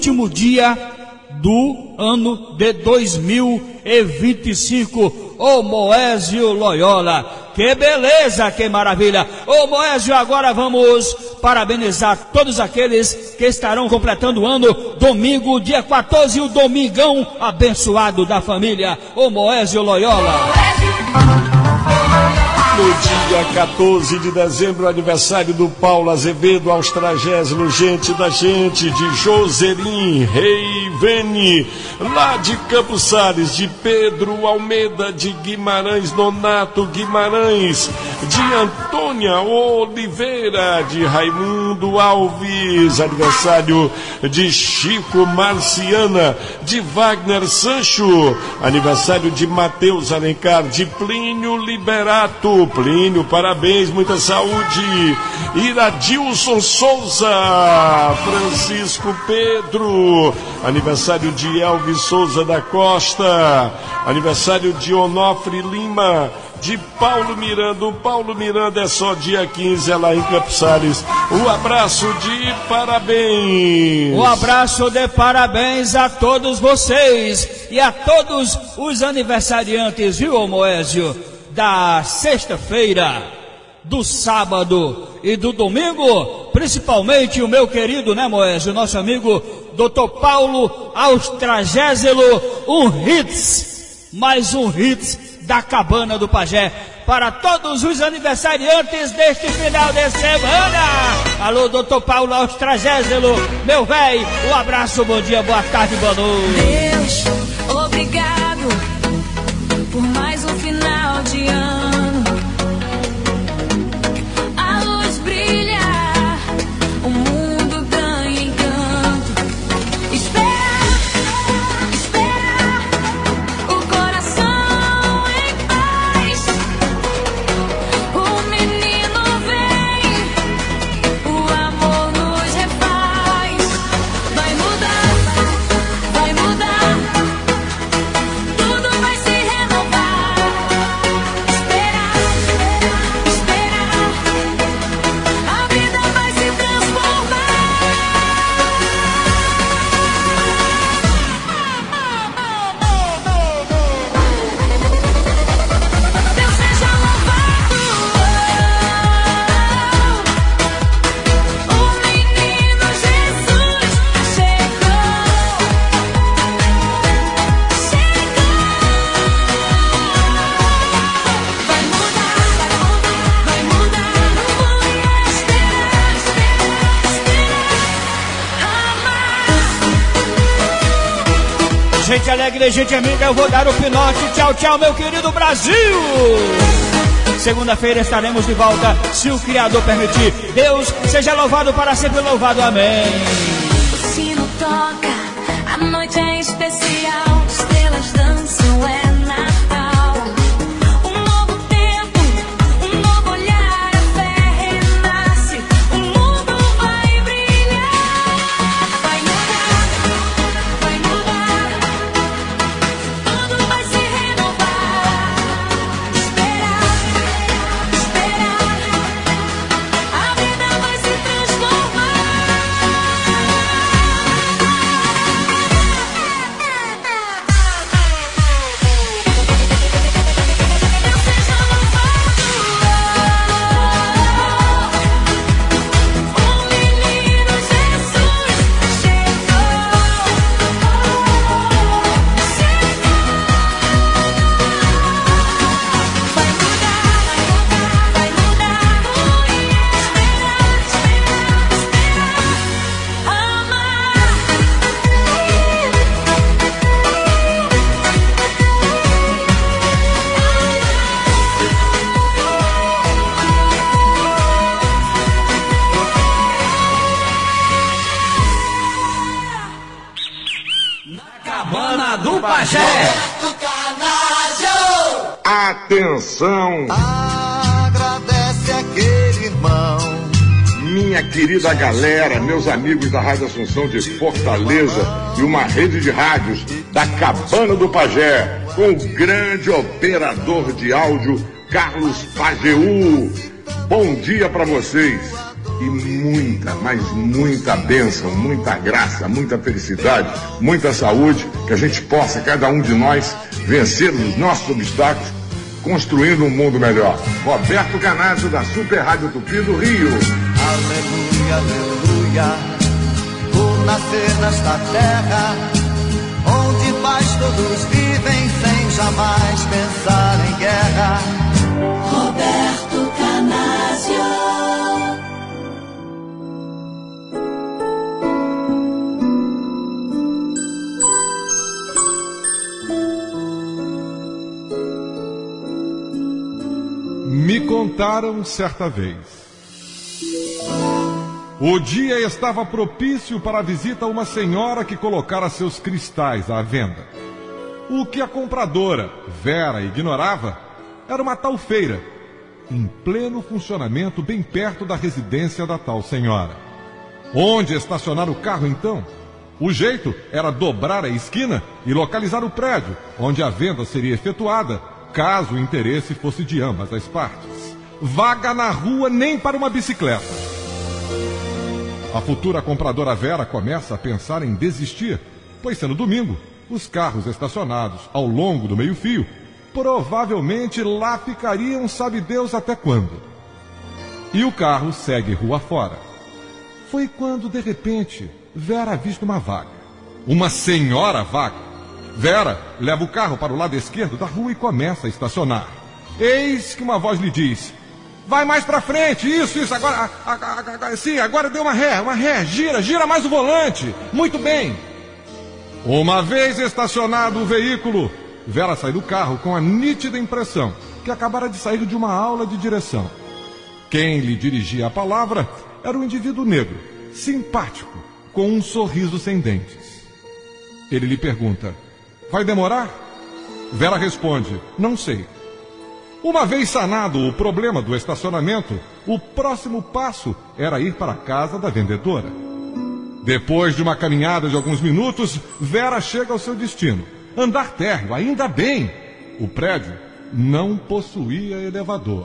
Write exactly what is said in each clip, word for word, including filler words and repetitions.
último dia do ano de dois mil e vinte e cinco. Ô Moésio Loyola, que beleza, que maravilha. Ô Moésio, agora vamos parabenizar todos aqueles que estarão completando o ano, domingo, dia quatorze, o domingão abençoado da família. Ô Moésio Loyola. No dia quatorze de dezembro, aniversário do Paulo Azevedo, aos tragésimos, gente da gente, de Joserim Reivene, lá de Campos Sales, de Pedro Almeida de Guimarães, Donato Guimarães, de Antônia Oliveira, de Raimundo Alves, aniversário de Chico Marciana, de Wagner Sancho, aniversário de Mateus Alencar, de Plínio Liberato. Plínio, parabéns, muita saúde. Iradilson Souza, Francisco Pedro, aniversário de Elvis Souza da Costa, aniversário de Onofre Lima, de Paulo Miranda. O Paulo Miranda é só dia quinze, é lá em Campos Sales. Um abraço de parabéns. Um abraço de parabéns a todos vocês e a todos os aniversariantes, viu, Moésio? Da sexta-feira, do sábado e do domingo, principalmente o meu querido, né, Moésio, nosso amigo doutor Paulo Austragésilo, um hits, mais um hits da Cabana do Pajé, para todos os aniversariantes deste final de semana. Alô, doutor Paulo Austragésilo, meu véi, um abraço, bom dia, boa tarde, boa noite. Deus, obrigado por mais um final de ano. A luz brilha, o mundo ganha encanto. Espera, espera, o coração em paz. O menino vem, o amor nos refaz. Vai mudar, vai mudar, tudo vai se renovar. Esperar, esperar, a vida vai se transformar. Deus seja louvado. O menino Jesus chegou, chegou. Vai mudar, vai mudar, não vou esperar, esperar, esperar, amar. Gente alegre, gente amiga, eu vou dar o pinote. Tchau, tchau, meu querido Brasil. Segunda-feira estaremos de volta, se o Criador permitir. Deus seja louvado, para sempre louvado. Amém. O sino toca, a noite é especial, estrelas dançam, é Natal. Um novo tempo, um novo olhar, a fé renasce, o mundo vai brilhar. Vai mudar, vai mudar, tudo vai se renovar. Esperar, esperar, a vida vai se transformar. Deus seja louvado. O menino Jesus chegou, chegou. Vai mudar, vai mudar, esperar, esperar, esperar, amar. Cabana do Pajé. Atenção, Agradece aquele irmão. minha querida galera, meus amigos da Rádio Assunção de Fortaleza e uma rede de rádios da Cabana do Pajé, com o grande operador de áudio Carlos Pajeú. Bom dia para vocês. e muita, mas muita bênção, muita graça, muita felicidade, muita saúde, que a gente possa, cada um de nós, vencer os nossos obstáculos, construindo um mundo melhor. Roberto Canazzo, da Super Rádio Tupi do Rio. Aleluia, aleluia, por nascer nesta terra, onde paz todos vivem sem jamais pensar em guerra. Roberto Canazio. Me contaram certa vez. O dia estava propício para a visita a uma senhora que colocara seus cristais à venda. O que a compradora, Vera, ignorava era uma tal feira, em pleno funcionamento bem perto da residência da tal senhora. Onde estacionar o carro, então? O jeito era dobrar a esquina e localizar o prédio, onde a venda seria efetuada, caso o interesse fosse de ambas as partes. Vaga na rua nem para uma bicicleta. A futura compradora Vera começa a pensar em desistir, pois sendo domingo, os carros estacionados ao longo do meio-fio provavelmente lá ficariam sabe Deus até quando. E o carro segue rua fora. Foi quando, de repente, Vera avista uma vaga. Uma senhora vaga. Vera leva o carro para o lado esquerdo da rua e começa a estacionar. Eis que uma voz lhe diz: vai mais para frente, isso, isso, agora, a, a, a, sim, agora deu uma ré, uma ré, gira, gira mais o volante. Muito bem. Uma vez estacionado o veículo, Vera sai do carro com a nítida impressão que acabara de sair de uma aula de direção. Quem lhe dirigia a palavra era um indivíduo negro, simpático, com um sorriso sem dentes. Ele lhe pergunta: vai demorar? Vera responde: não sei. Uma vez sanado o problema do estacionamento, o próximo passo era ir para a casa da vendedora. Depois de uma caminhada de alguns minutos, Vera chega ao seu destino. Andar térreo, ainda bem! O prédio não possuía elevador.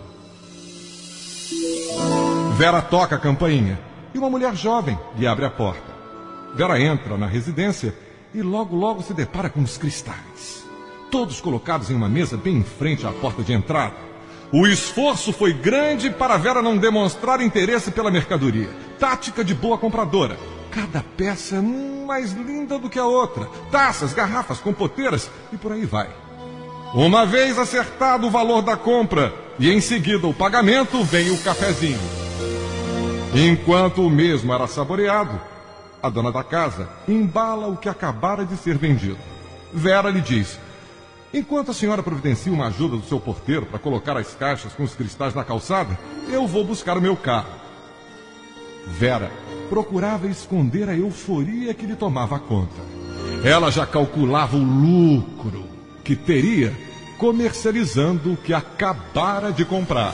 Vera toca a campainha e uma mulher jovem lhe abre a porta. Vera entra na residência e logo, logo se depara com os cristais, todos colocados em uma mesa bem em frente à porta de entrada. O esforço foi grande para Vera não demonstrar interesse pela mercadoria. Tática de boa compradora. Cada peça hum, mais linda do que a outra. Taças, garrafas, compoteiras e por aí vai. Uma vez acertado o valor da compra e em seguida o pagamento, vem o cafezinho. Enquanto o mesmo era saboreado, a dona da casa embala o que acabara de ser vendido. Vera lhe diz: enquanto a senhora providencia uma ajuda do seu porteiro para colocar as caixas com os cristais na calçada, eu vou buscar o meu carro. Vera procurava esconder a euforia que lhe tomava conta. Ela já calculava o lucro que teria comercializando o que acabara de comprar.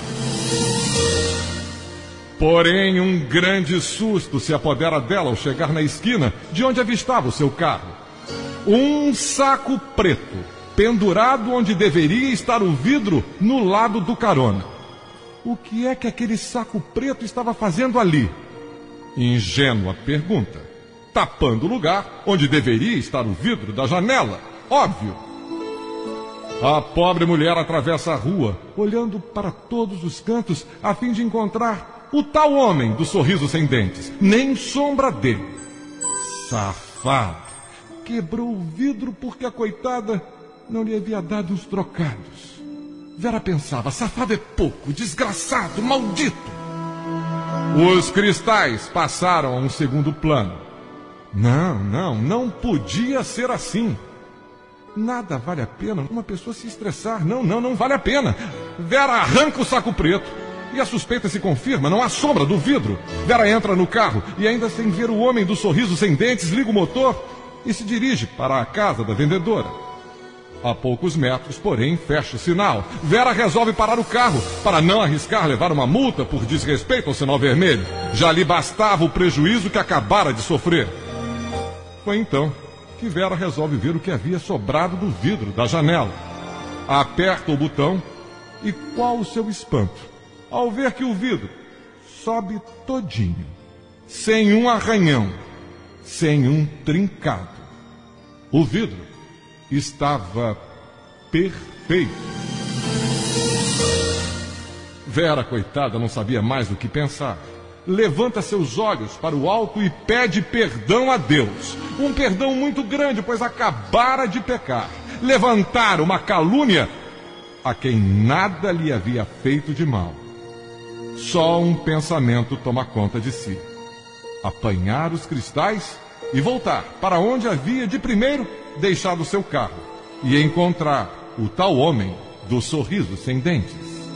Porém, um grande susto se apodera dela ao chegar na esquina de onde avistava o seu carro. Um saco preto, pendurado onde deveria estar o vidro, no lado do carona. O que é que aquele saco preto estava fazendo ali? Ingênua pergunta. Tapando o lugar onde deveria estar o vidro da janela. Óbvio. A pobre mulher atravessa a rua, olhando para todos os cantos, a fim de encontrar o tal homem do sorriso sem dentes. Nem sombra dele. Safado. Quebrou o vidro porque a coitada não lhe havia dado uns trocados. Vera pensava: safado é pouco, desgraçado, maldito. Os cristais passaram a um segundo plano. Não, não, não podia ser assim. Nada vale a pena uma pessoa se estressar. Não, não, não vale a pena. Vera arranca o saco preto e a suspeita se confirma. Não há sombra do vidro. Vera entra no carro e, ainda sem ver o homem do sorriso sem dentes, liga o motor e se dirige para a casa da vendedora. A poucos metros, porém, fecha o sinal. Vera resolve parar o carro para não arriscar levar uma multa por desrespeito ao sinal vermelho. Já lhe bastava o prejuízo que acabara de sofrer. Foi então que Vera resolve ver o que havia sobrado do vidro da janela. Aperta o botão e qual o seu espanto ao ver que o vidro sobe todinho, sem um arranhão, sem um trincado. O vidro estava perfeito. Vera, coitada, não sabia mais o que pensar. Levanta seus olhos para o alto e pede perdão a Deus. Um perdão muito grande, pois acabara de pecar. Levantar uma calúnia a quem nada lhe havia feito de mal. Só um pensamento toma conta de si: apanhar os cristais e voltar para onde havia de primeiro deixado seu carro e encontrar o tal homem do sorriso sem dentes.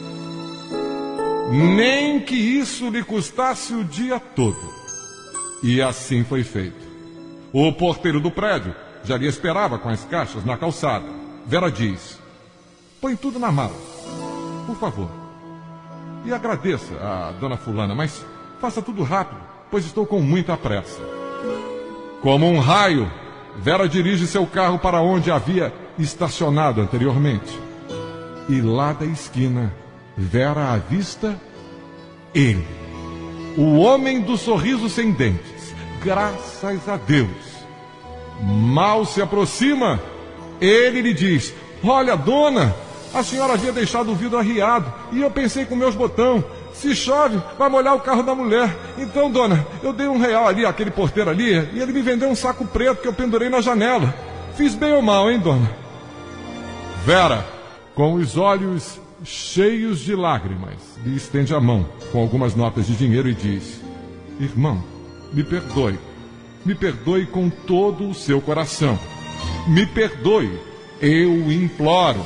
Nem que isso lhe custasse o dia todo. E assim foi feito. O porteiro do prédio já lhe esperava com as caixas na calçada. Vera diz: põe tudo na mala, por favor. E agradeça a dona fulana, mas faça tudo rápido, pois estou com muita pressa. Como um raio, Vera dirige seu carro para onde havia estacionado anteriormente. E lá da esquina, Vera avista ele, o homem do sorriso sem dentes. Graças a Deus. Mal se aproxima, ele lhe diz: olha, dona, a senhora havia deixado o vidro arriado e eu pensei com meus botões, se chove, vai molhar o carro da mulher. Então, dona, eu dei um real ali àquele porteiro ali e ele me vendeu um saco preto que eu pendurei na janela. Fiz bem ou mal, hein, dona? Vera, com os olhos cheios de lágrimas, lhe estende a mão com algumas notas de dinheiro e diz: irmão, me perdoe. Me perdoe com todo o seu coração. Me perdoe, eu imploro.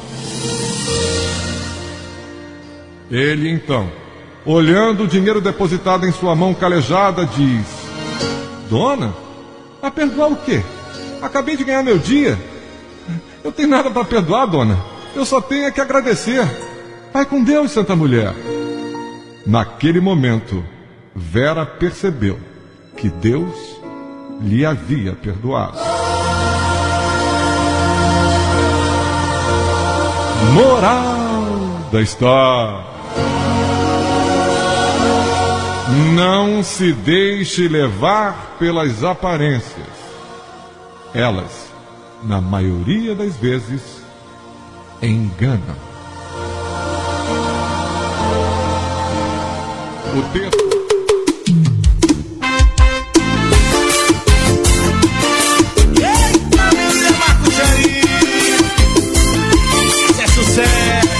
Ele então, olhando o dinheiro depositado em sua mão calejada, diz: dona, a perdoar o quê? Acabei de ganhar meu dia. Eu tenho nada para perdoar, dona. Eu só tenho é que agradecer. Vai com Deus, santa mulher. Naquele momento, Vera percebeu que Deus lhe havia perdoado. Moral da história: não se deixe levar pelas aparências. Elas, na maioria das vezes, enganam. O texto. Eita, menina Marcujaí, isso é sucesso.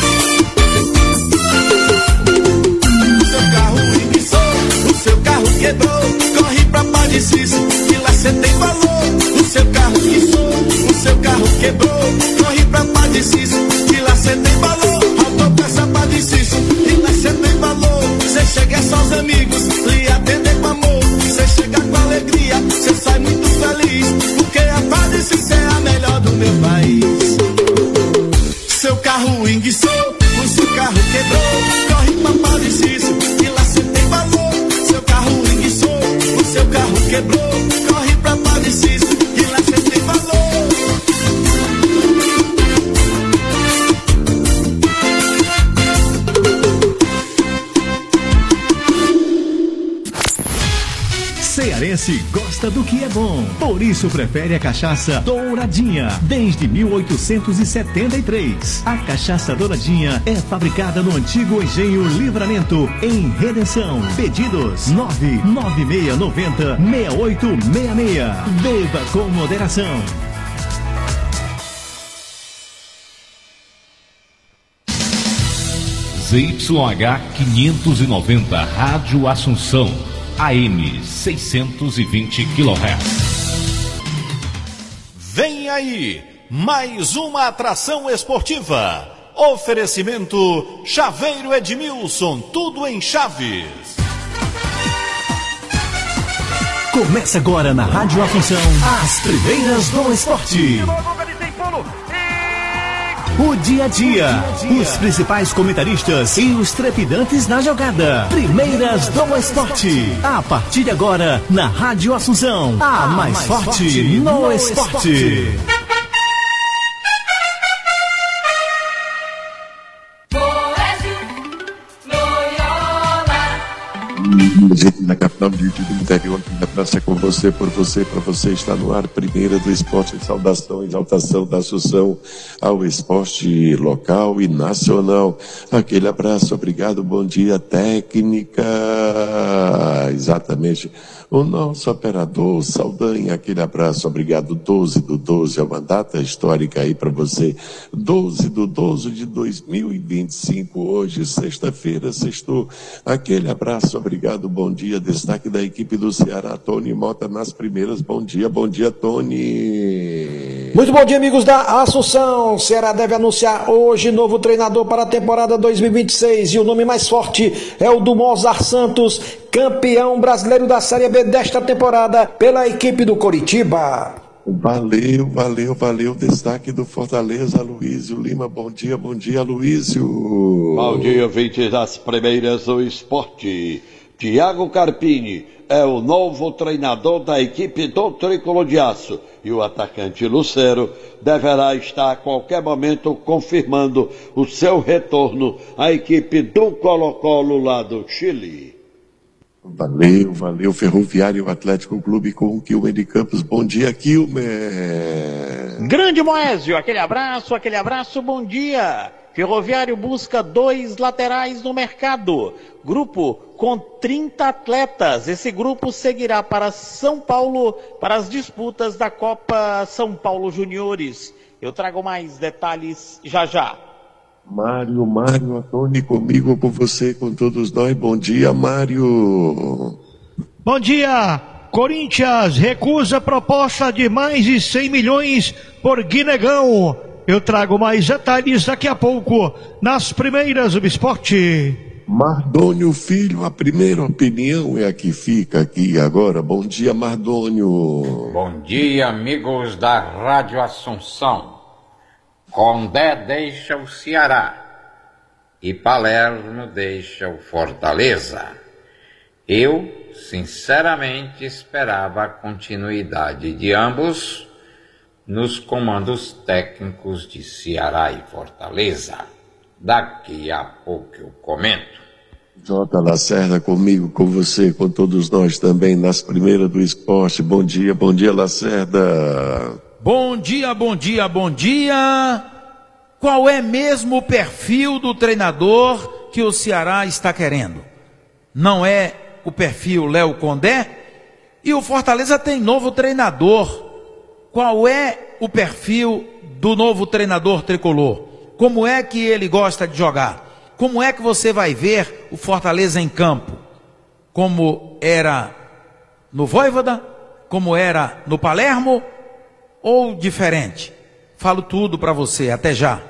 O seu carro enguiçou, o seu carro quebrou, corre pra Padeciso, que lá cê tem valor. O seu carro enguiçou, o seu carro quebrou, corre pra Padeciso, que lá cê tem valor. Autopeça Padeciso, que lá cê tem valor. Cê chega só os amigos, lhe atender com amor. Cê chega com alegria, cê sai muito feliz, porque a Padeciso é a melhor do meu país. Seu carro enguiçou, o seu carro quebrou, corre pra Padeciso, que lá cê tem valor. Seu carro enguiçou, o seu carro quebrou, corre pra Padeciso, que lá cê tem valor. Cearense gosta do que é bom, por isso prefere a cachaça Douradinha. Desde mil oitocentos e setenta e três, a cachaça Douradinha é fabricada no antigo Engenho Livramento, em Redenção. Pedidos nove nove seis nove zero seis oito seis seis. Beba com moderação. Z Y H quinhentos e noventa, Rádio Assunção, A M seiscentos e vinte quilohertz. Vem aí, mais uma atração esportiva. Oferecimento Chaveiro Edmilson, tudo em chaves. Começa agora na Rádio Assunção, as primeiras do esporte. O dia a dia, os principais comentaristas e os trepidantes na jogada. Primeiras do esporte. A partir de agora, na Rádio Assunção, a mais forte no esporte. Boésio, Loyola. Gente da capital de do interior, da praça com você, por você, para você está no ar, primeira do esporte, saudação, exaltação da Assunção ao esporte local e nacional. Aquele abraço, obrigado, bom dia, técnica. Exatamente. O nosso operador Saldanha, aquele abraço, obrigado. doze do doze, é uma data histórica aí para você. doze do doze de dois mil e vinte e cinco, hoje, sexta-feira, sextou. Aquele abraço, obrigado, bom dia. Destaque da equipe do Ceará, Tony Mota nas primeiras. Bom dia, bom dia, Tony. Muito bom dia, amigos da Assunção. Ceará deve anunciar hoje novo treinador para a temporada dois mil e vinte e seis e o nome mais forte é o do Mozart Santos, campeão brasileiro da Série B desta temporada pela equipe do Coritiba. Valeu, valeu, valeu. Destaque do Fortaleza, Luísio Lima. Bom dia, bom dia, Luísio. Bom dia, ouvintes das primeiras do esporte. Thiago Carpini é o novo treinador da equipe do Tricolor de Aço e o atacante Lucero deverá estar a qualquer momento confirmando o seu retorno à equipe do Colo-Colo lá do Chile. Valeu, valeu. Ferroviário Atlético Clube com o Quilmer de Campos. Bom dia, Quilmer. Grande Moésio, aquele abraço, aquele abraço, bom dia. Ferroviário busca dois laterais no mercado. Grupo com trinta atletas. Esse grupo seguirá para São Paulo para as disputas da Copa São Paulo Juniores. Eu trago mais detalhes já já. Mário, Mário, Antônio, comigo, com você, com todos nós. Bom dia, Mário. Bom dia. Corinthians recusa proposta de mais de cem milhões por Guinegão. Eu trago mais detalhes daqui a pouco, nas primeiras do esporte. Mardônio Filho, a primeira opinião é a que fica aqui agora. Bom dia, Mardônio. Bom dia, amigos da Rádio Assunção. Condé deixa o Ceará e Palermo deixa o Fortaleza. Eu, sinceramente, esperava a continuidade de ambos nos comandos técnicos de Ceará e Fortaleza. Daqui a pouco eu comento. Jota Lacerda comigo, com você, com todos nós também nas primeiras do esporte. Bom dia, bom dia, Lacerda. Bom dia, bom dia, bom dia. Qual é mesmo o perfil do treinador que o Ceará está querendo? Não é o perfil Léo Condé? E o Fortaleza tem novo treinador. Qual é o perfil do novo treinador tricolor? Como é que ele gosta de jogar? Como é que você vai ver o Fortaleza em campo? Como era no Vojvoda? Como era no Palermo? Ou diferente? Falo tudo para você, até já.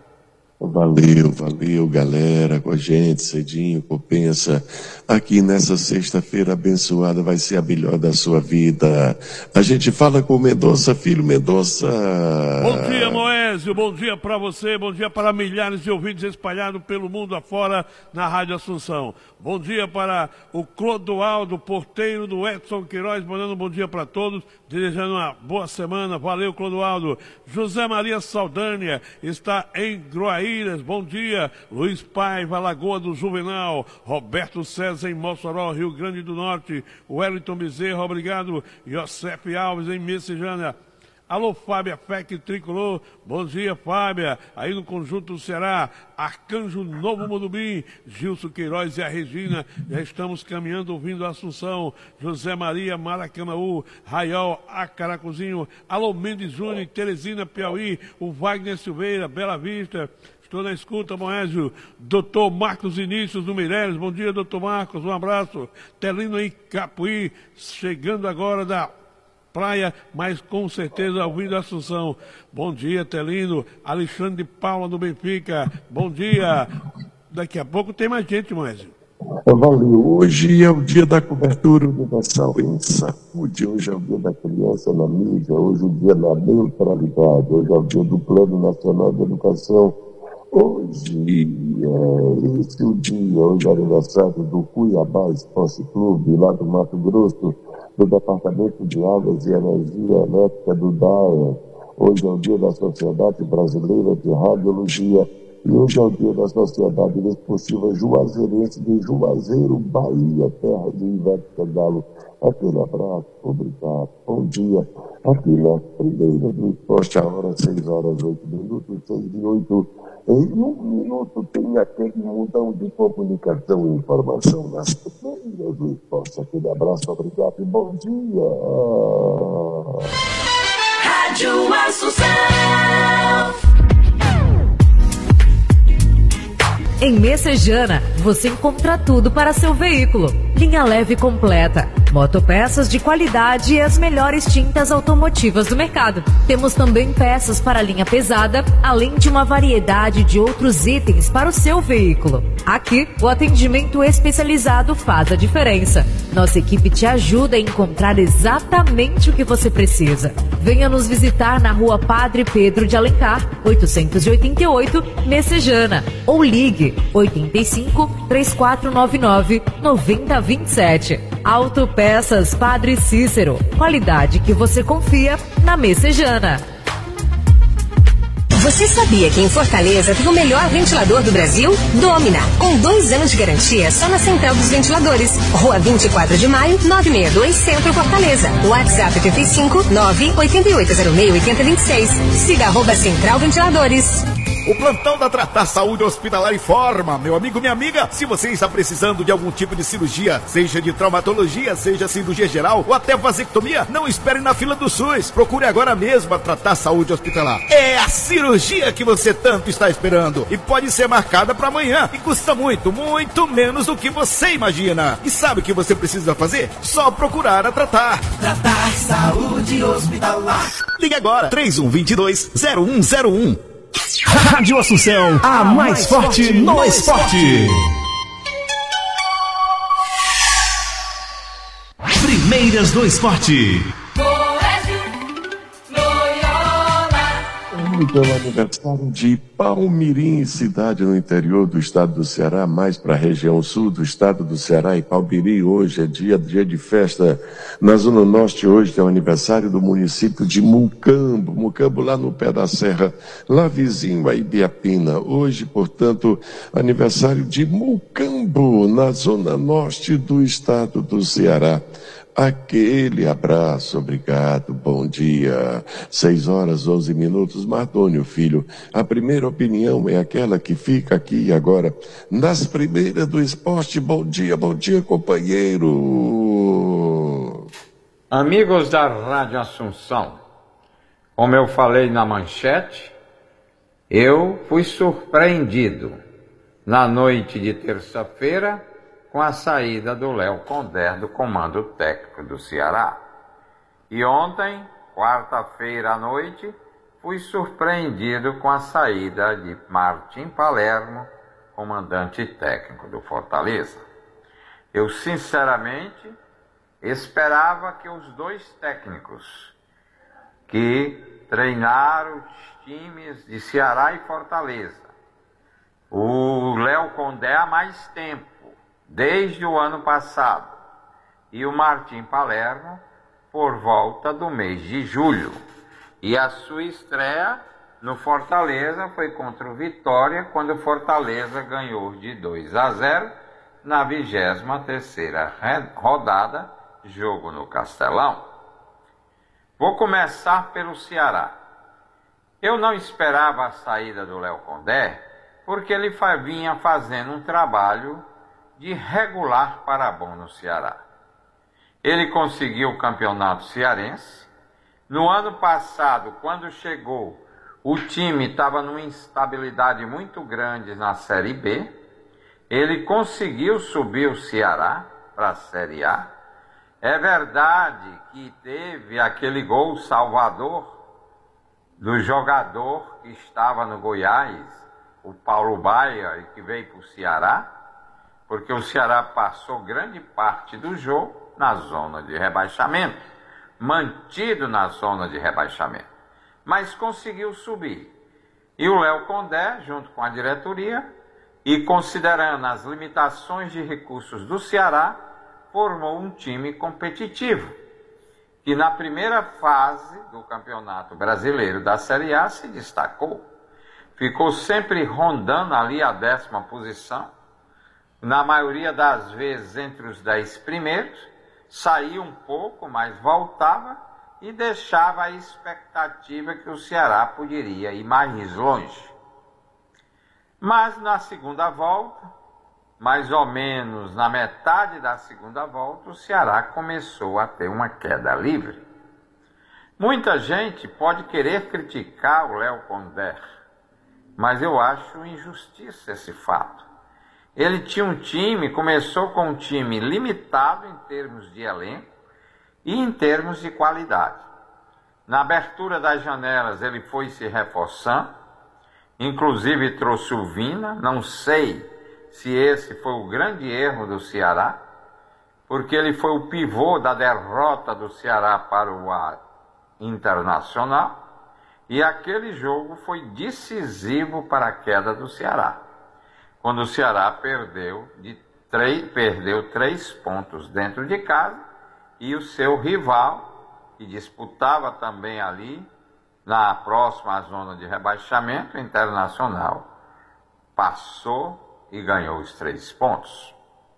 Valeu, valeu, galera, com a gente, cedinho, compensa. Aqui nessa sexta-feira abençoada vai ser a melhor da sua vida. A gente fala com o Mendonça, filho Mendonça. Bom dia, Moésio, bom dia para você, bom dia para milhares de ouvintes espalhados pelo mundo afora na Rádio Assunção. Bom dia para o Clodoaldo, porteiro do Edson Queiroz, mandando um bom dia para todos, desejando uma boa semana. Valeu, Clodoaldo. José Maria Saldanha está em Groaíras, bom dia. Luiz Paiva, Lagoa do Juvenal. Roberto César em Mossoró, Rio Grande do Norte. Wellington Bezerra, obrigado. Josef Alves em Messejana. Alô, Fábia Fec Tricolor, bom dia, Fábia, aí no Conjunto do Ceará, Arcanjo Novo Modubim, Gilson Queiroz e a Regina, já estamos caminhando, ouvindo a Assunção, José Maria Maracanaú, Raiol Acaracuzinho, alô, Mendes Júnior, Teresina, Piauí, o Wagner Silveira, Bela Vista, estou na escuta, Moésio, doutor Marcos Inícios do Meireles, bom dia, doutor Marcos, um abraço, Telino em Capuí, chegando agora da praia, mas com certeza ouvindo a Assunção. Bom dia, Telino. Alexandre de Paula do Benfica. Bom dia. Daqui a pouco tem mais gente, Moésio. Valeu. Hoje é o dia da cobertura universal em saúde. Hoje é o dia da criança na mídia. Hoje é o dia da neutralidade. Hoje é o dia do Plano Nacional de Educação. Hoje é esse o dia. Hoje é aniversário do Cuiabá Esporte Clube, lá do Mato Grosso, do Departamento de Águas e Energia Elétrica do D A E. Hoje é o dia da Sociedade Brasileira de Radiologia. E hoje é o dia da Sociedade Desportiva Juazeirense de Juazeiro, Bahia, terra de Ivete Sangalo. Aquele abraço, obrigado, bom dia. Aqui na primeira do esporte, a hora seis horas, oito minutos, seis e oito. Em um minuto tem aquele mundão de comunicação e informação nas primeiras do esporte. Aquele abraço, obrigado e bom dia. Rádio Assunção. Em Messejana, você encontra tudo para seu veículo. Linha leve completa, motopeças de qualidade e as melhores tintas automotivas do mercado. Temos também peças para a linha pesada, além de uma variedade de outros itens para o seu veículo. Aqui, o atendimento especializado faz a diferença. Nossa equipe te ajuda a encontrar exatamente o que você precisa. Venha nos visitar na rua Padre Pedro de Alencar, oitocentos e oitenta e oito, Messejana, ou ligue oitenta e cinco, três quatro nove nove, nove zero dois sete. Autopeças Padre Cícero. Qualidade que você confia na Messejana. Você sabia que em Fortaleza tem o melhor ventilador do Brasil? Domina, com dois anos de garantia só na Central dos Ventiladores. Rua vinte e quatro de maio, novecentos e sessenta e dois, Centro Fortaleza. WhatsApp oitenta e cinco, nove oito oito zero seis, oito zero dois seis. Siga arroba Central Ventiladores. O plantão da Tratar Saúde Hospitalar informa, meu amigo, minha amiga, se você está precisando de algum tipo de cirurgia, seja de traumatologia, seja cirurgia geral ou até vasectomia, não espere na fila do SUS. Procure agora mesmo a Tratar Saúde Hospitalar. É a cirurgia que você tanto está esperando e pode ser marcada para amanhã e custa muito, muito menos do que você imagina. E sabe o que você precisa fazer? Só procurar a Tratar. Tratar Saúde Hospitalar. Ligue agora, três um dois dois, zero um zero um. Rádio Assunção, a mais forte no esporte. Primeiras do esporte. Pelo aniversário de Palmirim, cidade no interior do estado do Ceará, mais para a região sul do estado do Ceará. E Palmirim hoje é dia, dia de festa. Na zona norte hoje é o aniversário do município de Mucambo, Mucambo lá no pé da serra, lá vizinho a Ibiapina. Hoje, portanto, aniversário de Mucambo, na zona norte do estado do Ceará. Aquele abraço, obrigado, bom dia. Seis horas, onze minutos, Mardônio Filho. A primeira opinião é aquela que fica aqui e agora, nas primeiras do esporte. Bom dia, bom dia, companheiro. Amigos da Rádio Assunção, como eu falei na manchete, eu fui surpreendido na noite de terça-feira com a saída do Léo Condé do comando técnico do Ceará. E ontem, quarta-feira à noite, fui surpreendido com a saída de Martim Palermo, comandante técnico do Fortaleza. Eu, sinceramente, esperava que os dois técnicos que treinaram os times de Ceará e Fortaleza, o Léo Condé há mais tempo, desde o ano passado, e o Martim Palermo por volta do mês de julho. E a sua estreia no Fortaleza foi contra o Vitória, quando o Fortaleza ganhou de dois a zero na vigésima terceira rodada, jogo no Castelão. Vou começar pelo Ceará. Eu não esperava a saída do Léo Condé, porque ele vinha fazendo um trabalho de regular para bom no Ceará. Ele conseguiu o campeonato cearense. No ano passado, quando chegou, o time estava numa instabilidade muito grande na Série B. Ele conseguiu subir o Ceará para a Série A. É verdade que teve aquele gol salvador do jogador que estava no Goiás, o Paulo Baia, e que veio para o Ceará, porque o Ceará passou grande parte do jogo na zona de rebaixamento, mantido na zona de rebaixamento, mas conseguiu subir. E o Léo Condé, junto com a diretoria, e considerando as limitações de recursos do Ceará, formou um time competitivo, que na primeira fase do Campeonato Brasileiro da Série A se destacou. ficou sempre rondando ali a décima posição, na maioria das vezes entre os dez primeiros, saía um pouco, mas voltava e deixava a expectativa que o Ceará poderia ir mais longe. Mas na segunda volta, mais ou menos na metade da segunda volta, o Ceará começou a ter uma queda livre. Muita gente pode querer criticar o Léo Condé, mas eu acho injustiça esse fato. Ele tinha um time, começou com um time limitado em termos de elenco e em termos de qualidade. Na abertura das janelas ele foi se reforçando, inclusive trouxe o Vina, não sei se esse foi o grande erro do Ceará, porque ele foi o pivô da derrota do Ceará para o Internacional, e aquele jogo foi decisivo para a queda do Ceará, quando o Ceará perdeu, de três, perdeu três pontos dentro de casa, e o seu rival, que disputava também ali, na próxima zona de rebaixamento, Internacional, passou e ganhou os três pontos.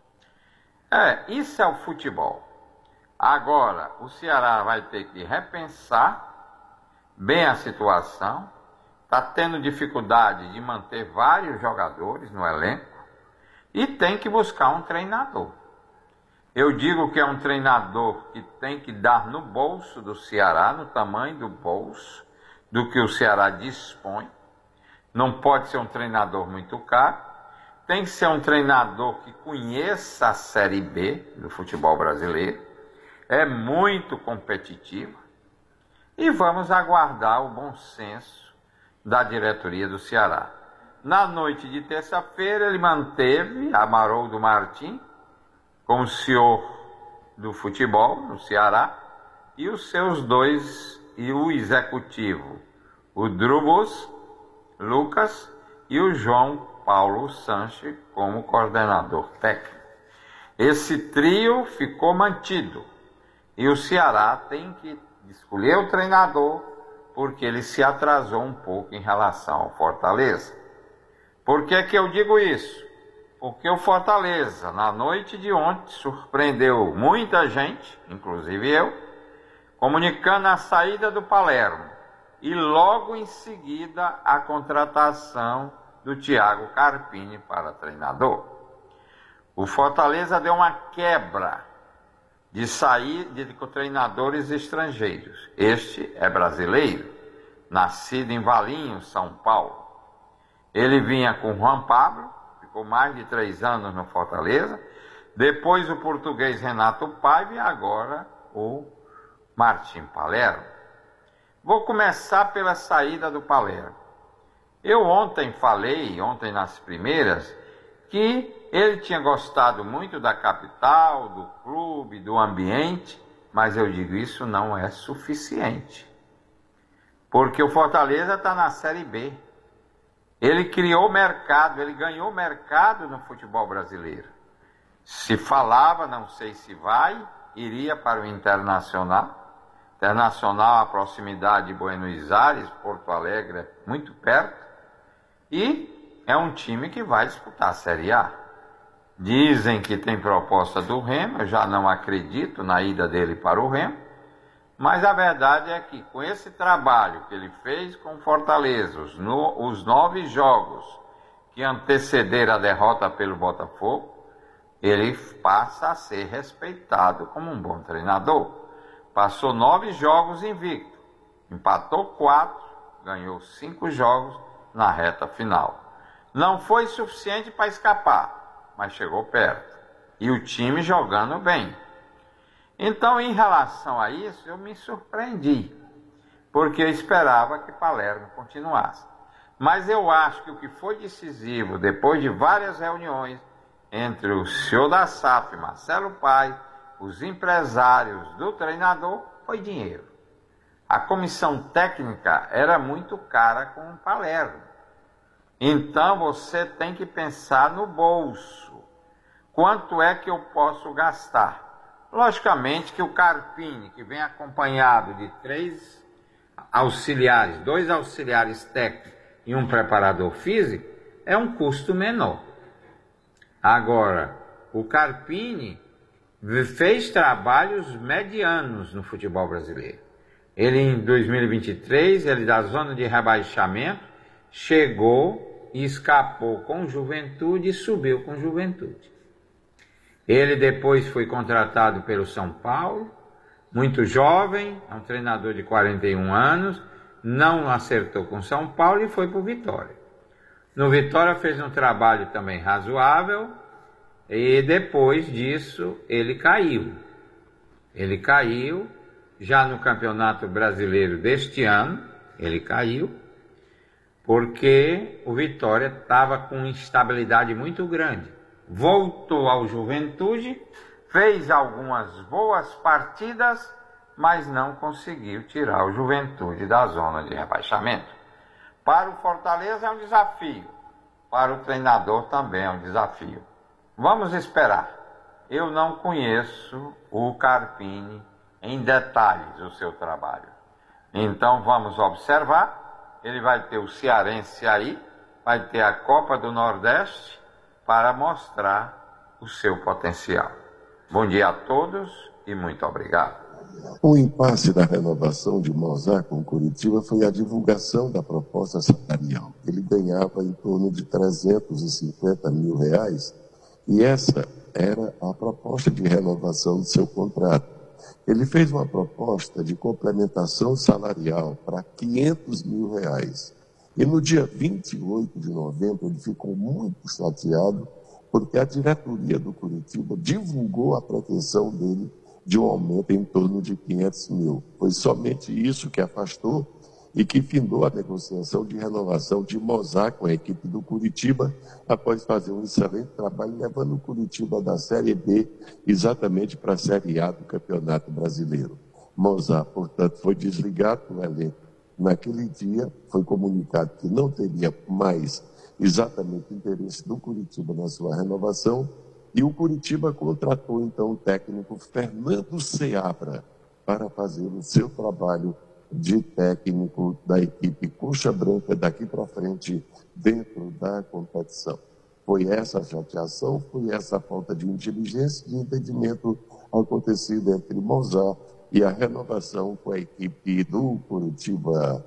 É, isso é o futebol. Agora, o Ceará vai ter que repensar bem a situação, está tendo dificuldade de manter vários jogadores no elenco e tem que buscar um treinador. Eu digo que é um treinador que tem que dar no bolso do Ceará, no tamanho do bolso do que o Ceará dispõe. Não pode ser um treinador muito caro. Tem que ser um treinador que conheça a Série B do futebol brasileiro. É muito competitivo. E vamos aguardar o bom senso da diretoria do Ceará. Na noite de terça-feira, ele manteve Haroldo Martim como senhor do futebol no Ceará e os seus dois, e o executivo, o Drubus Lucas e o João Paulo Sanches como coordenador técnico. Esse trio ficou mantido e o Ceará tem que escolher o treinador porque ele se atrasou um pouco em relação ao Fortaleza. Por que que eu digo isso? Porque o Fortaleza, na noite de ontem, surpreendeu muita gente, inclusive eu, comunicando a saída do Palermo e logo em seguida a contratação do Thiago Carpini para treinador. O Fortaleza deu uma quebra de sair de treinadores estrangeiros. Este é brasileiro, nascido em Valinhos, São Paulo. Ele vinha com Juan Pablo, ficou mais de três anos no Fortaleza, depois o português Renato Paiva e agora o Martim Palermo. Vou começar pela saída do Palermo. Eu ontem falei, ontem nas primeiras, que ele tinha gostado muito da capital, do clube, do ambiente, mas eu digo, isso não é suficiente. Porque o Fortaleza está na Série B. Ele criou mercado, ele ganhou mercado no futebol brasileiro. Se falava, não sei se vai, iria para o Internacional. Internacional, a proximidade de Buenos Aires, Porto Alegre, é muito perto. E é um time que vai disputar a Série A. Dizem que tem proposta do Remo, eu já não acredito na ida dele para o Remo. Mas a verdade é que com esse trabalho que ele fez com Fortaleza, os, no, os nove jogos que antecederam a derrota pelo Botafogo, ele passa a ser respeitado como um bom treinador. Passou nove jogos invicto, empatou quatro, ganhou cinco jogos na reta final. Não foi suficiente para escapar, mas chegou perto. E o time jogando bem. Então, em relação a isso, eu me surpreendi, porque eu esperava que Palermo continuasse. Mas eu acho que o que foi decisivo, depois de várias reuniões entre o senhor da S A F, Marcelo Paes, os empresários do treinador, foi dinheiro. A comissão técnica era muito cara com o Palermo. Então, você tem que pensar no bolso. Quanto é que eu posso gastar? Logicamente que o Carpini, que vem acompanhado de três auxiliares, dois auxiliares técnicos e um preparador físico, é um custo menor. Agora, o Carpini fez trabalhos medianos no futebol brasileiro. Ele, em dois mil e vinte e três, ele da zona de rebaixamento, chegou e escapou com Juventude e subiu com Juventude. Ele depois foi contratado pelo São Paulo, muito jovem, é um treinador de quarenta e um anos, não acertou com São Paulo e foi para o Vitória. No Vitória fez um trabalho também razoável e depois disso ele caiu. Ele caiu, já no Campeonato Brasileiro deste ano, ele caiu, porque o Vitória estava com instabilidade muito grande. Voltou ao Juventude, fez algumas boas partidas, mas não conseguiu tirar o Juventude da zona de rebaixamento. Para o Fortaleza é um desafio, para o treinador também é um desafio. Vamos esperar. Eu não conheço o Carpini em detalhes o seu trabalho. Então vamos observar. Ele vai ter o Cearense aí, vai ter a Copa do Nordeste para mostrar o seu potencial. Bom dia a todos e muito obrigado. O impasse da renovação de Mozart com Curitiba foi a divulgação da proposta salarial. Ele ganhava em torno de trezentos e cinquenta mil reais e essa era a proposta de renovação do seu contrato. Ele fez uma proposta de complementação salarial para quinhentos mil reais. E no dia vinte e oito de novembro ele ficou muito chateado porque a diretoria do Curitiba divulgou a pretensão dele de um aumento em torno de quinhentos mil. Foi somente isso que afastou e que findou a negociação de renovação de Mozart com a equipe do Curitiba, após fazer um excelente trabalho, levando o Curitiba da Série B exatamente para a Série A do Campeonato Brasileiro. Mozart, portanto, foi desligado do elenco. Naquele dia, foi comunicado que não teria mais exatamente interesse do Curitiba na sua renovação, e o Curitiba contratou, então, o técnico Fernando Seabra para fazer o seu trabalho de técnico da equipe Coxa Branca daqui para frente dentro da competição. Foi essa chateação, foi essa falta de inteligência e de entendimento acontecido entre Mozart e a renovação com a equipe do Curitiba.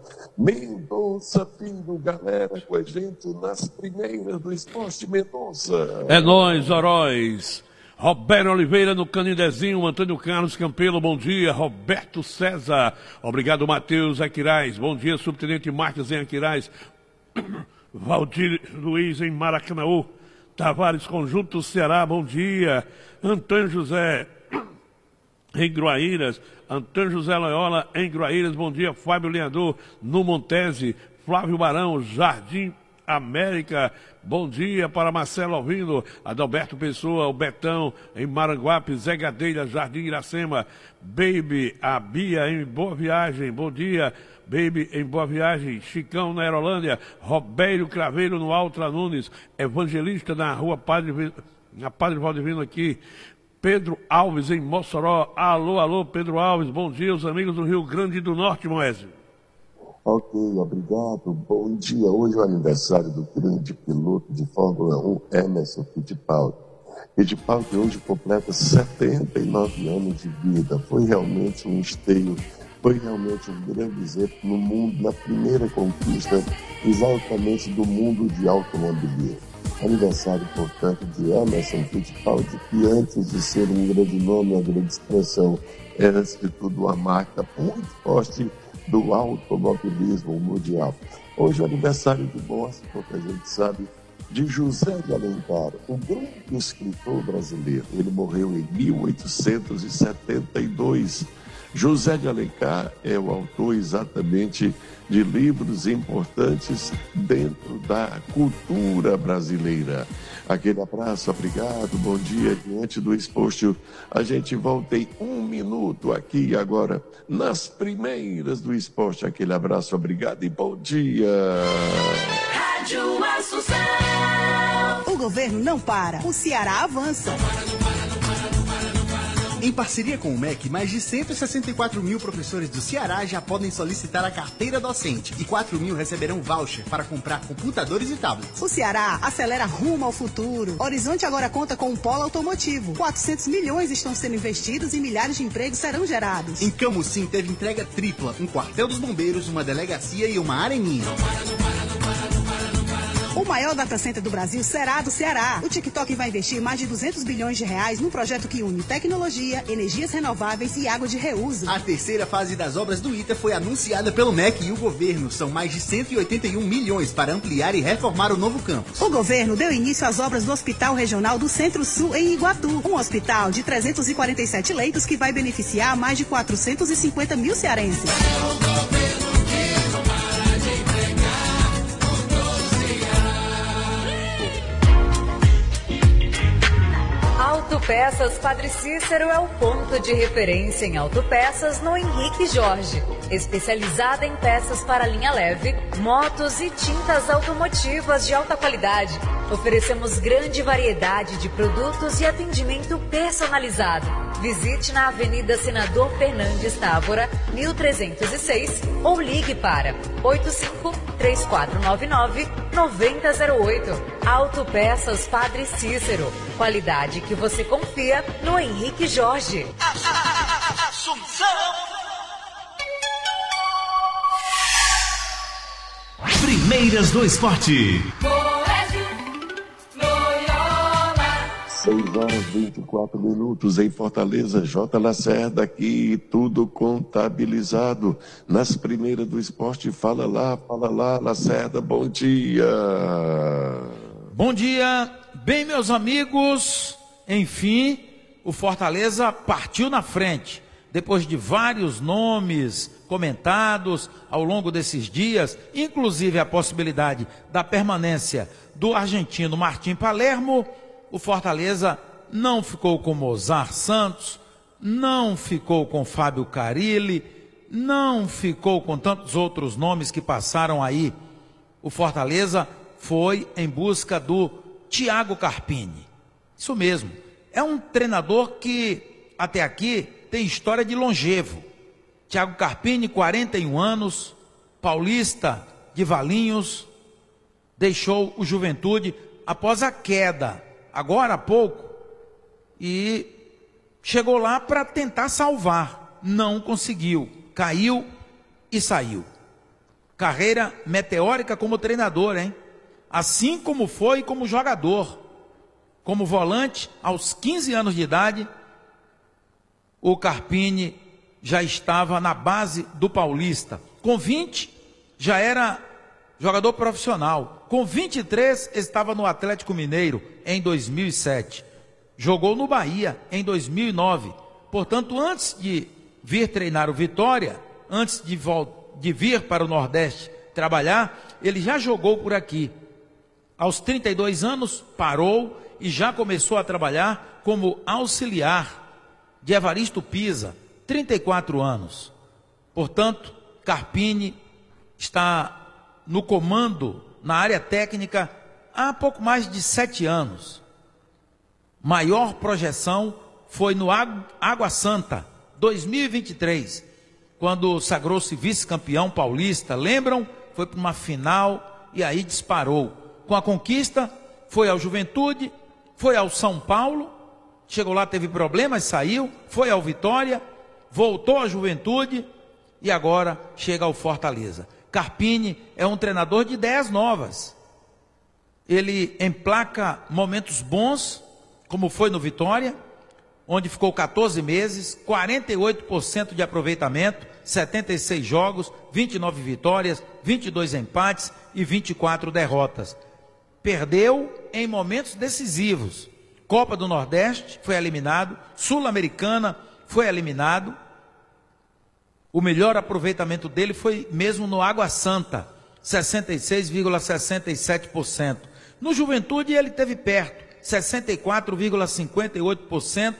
Mendonça Filho, galera, com a gente nas primeiras do Esporte Mendonça. É nóis, Heróis. Roberto Oliveira no Canindezinho, Antônio Carlos Campelo, bom dia. Roberto César, obrigado, Matheus Aquiraz, bom dia. Subtenente Marques em Aquiraz, Valdir Luiz em Maracanaú, Tavares Conjunto Ceará, bom dia. Antônio José em Gruaíras, Antônio José Loyola em Gruaíras, bom dia. Fábio Leandor no Montese, Flávio Barão, Jardim América, bom dia para Marcelo Alvino, Adalberto Pessoa, o Betão em Maranguape, Zé Gadeira, Jardim Iracema, Baby, a Bia em Boa Viagem, bom dia, Baby em Boa Viagem, Chicão na Aerolândia, Roberto Craveiro no Altra Nunes, Evangelista na rua Padre, na Padre Valdivino aqui, Pedro Alves em Mossoró, alô, alô, Pedro Alves, bom dia, os amigos do Rio Grande do Norte, Moésio. Ok, obrigado. Bom dia. Hoje é o aniversário do grande piloto de Fórmula um, Emerson Fittipaldi. Fittipaldi hoje completa setenta e nove anos de vida. Foi realmente um esteio, foi realmente um grande exemplo no mundo, na primeira conquista exatamente do mundo de automobilismo. Aniversário importante de Emerson Fittipaldi, que antes de ser um grande nome, uma grande expressão, era antes de tudo uma marca muito forte do automobilismo mundial. Hoje é o aniversário de morte, porque a gente sabe, de José de Alencar, o grande escritor brasileiro. Ele morreu em mil oitocentos e setenta e dois. José de Alencar é o autor exatamente de livros importantes dentro da cultura brasileira. Aquele abraço, obrigado, bom dia. Diante do exposto, a gente volta em um minuto aqui agora, nas primeiras do esporte. Aquele abraço, obrigado e bom dia. Rádio Assunção. O governo não para, o Ceará avança. Em parceria com o M E C, mais de cento e sessenta e quatro mil professores do Ceará já podem solicitar a carteira docente e quatro mil receberão voucher para comprar computadores e tablets. O Ceará acelera rumo ao futuro. Horizonte agora conta com um polo automotivo. quatrocentos milhões estão sendo investidos e milhares de empregos serão gerados. Em Camusim teve entrega tripla, um quartel dos bombeiros, uma delegacia e uma areninha. O maior data center do Brasil será do Ceará. O TikTok vai investir mais de duzentos bilhões de reais num projeto que une tecnologia, energias renováveis e água de reuso. A terceira fase das obras do ITA foi anunciada pelo M E C e o governo. São mais de cento e oitenta e um milhões para ampliar e reformar o novo campus. O governo deu início às obras do Hospital Regional do Centro-Sul em Iguatu. Um hospital de trezentos e quarenta e sete leitos que vai beneficiar mais de quatrocentos e cinquenta mil cearenses. Autopeças Padre Cícero é o ponto de referência em autopeças no Henrique Jorge. Especializada em peças para linha leve, motos e tintas automotivas de alta qualidade. Oferecemos grande variedade de produtos e atendimento personalizado. Visite na Avenida Senador Fernandes Távora, mil trezentos e seis ou ligue para oito cinco, três quatro nove nove, nove zero zero oito. Autopeças Padre Cícero. Qualidade que você confia no Henrique Jorge. Assunção! Primeiras do Esporte. seis horas e vinte e quatro minutos em Fortaleza. J. Lacerda aqui, tudo contabilizado. Nas primeiras do esporte, fala lá, fala lá, Lacerda, bom dia. Bom dia, bem meus amigos, enfim, o Fortaleza partiu na frente. Depois de vários nomes comentados ao longo desses dias, inclusive a possibilidade da permanência do argentino Martim Palermo, o Fortaleza não ficou com Mozart Santos, não ficou com Fábio Carilli, não ficou com tantos outros nomes que passaram aí. O Fortaleza foi em busca do Thiago Carpini. Isso mesmo, é um treinador que até aqui tem história de longevo. Thiago Carpini, quarenta e um anos, paulista de Valinhos, deixou o Juventude após a queda, agora há pouco, e chegou lá para tentar salvar, não conseguiu, caiu e saiu. Carreira meteórica como treinador, hein? Assim como foi como jogador, como volante, aos quinze anos de idade, o Carpini já estava na base do Paulista. Com vinte, já era jogador profissional. Com vinte e três, estava no Atlético Mineiro em dois mil e sete. Jogou no Bahia em dois mil e nove. Portanto, antes de vir treinar o Vitória, antes de, de vir para o Nordeste trabalhar, ele já jogou por aqui. Aos trinta e dois anos, parou e já começou a trabalhar como auxiliar de Evaristo Pisa, trinta e quatro anos. Portanto, Carpini está no comando, na área técnica, há pouco mais de sete anos. Maior projeção foi no Água Santa, dois mil e vinte e três, quando sagrou-se vice-campeão paulista. Lembram? Foi para uma final e aí disparou. Com a conquista, foi ao Juventude, foi ao São Paulo, chegou lá, teve problemas, saiu, foi ao Vitória, voltou à Juventude e agora chega ao Fortaleza. Carpini é um treinador de ideias novas. Ele emplaca momentos bons, como foi no Vitória, onde ficou quatorze meses, quarenta e oito por cento de aproveitamento, setenta e seis jogos, vinte e nove vitórias, vinte e dois empates e vinte e quatro derrotas. Perdeu em momentos decisivos. Copa do Nordeste foi eliminado, Sul-Americana foi eliminado. O melhor aproveitamento dele foi mesmo no Água Santa, sessenta e seis vírgula sessenta e sete por cento. No Juventude ele teve perto, sessenta e quatro vírgula cinquenta e oito por cento,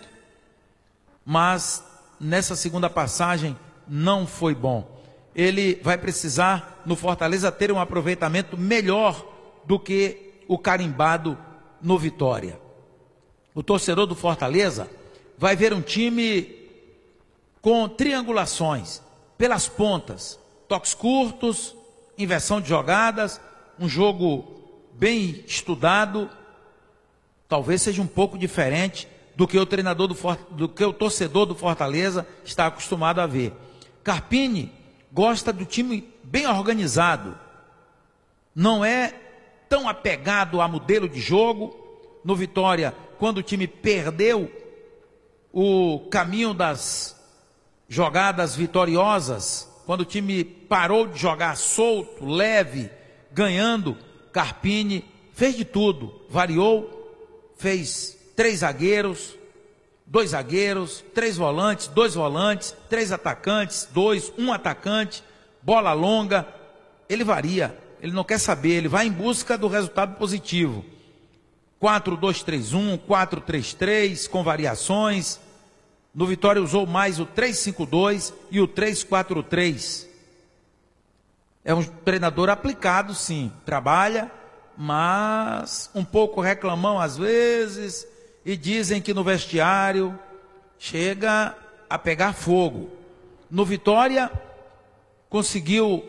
mas nessa segunda passagem não foi bom. Ele vai precisar no Fortaleza ter um aproveitamento melhor do que o carimbado no Vitória. O torcedor do Fortaleza vai ver um time com triangulações pelas pontas, toques curtos, inversão de jogadas, um jogo bem estudado. Talvez seja um pouco diferente do que o treinador do, do que o torcedor do Fortaleza está acostumado a ver. Carpini gosta do time bem organizado, não é tão apegado a modelo de jogo. No Vitória, quando o time perdeu o caminho das jogadas vitoriosas, quando o time parou de jogar solto, leve, ganhando, Carpini fez de tudo, variou, fez três zagueiros, dois zagueiros, três volantes, dois volantes, três atacantes, dois, um atacante, bola longa. Ele varia, ele não quer saber, ele vai em busca do resultado positivo. quatro dois três um, quatro três três, com variações. No Vitória usou mais o três cinco dois e o três quatro três. É um treinador aplicado, sim, trabalha, mas um pouco reclamão às vezes, e dizem que no vestiário chega a pegar fogo. No Vitória conseguiu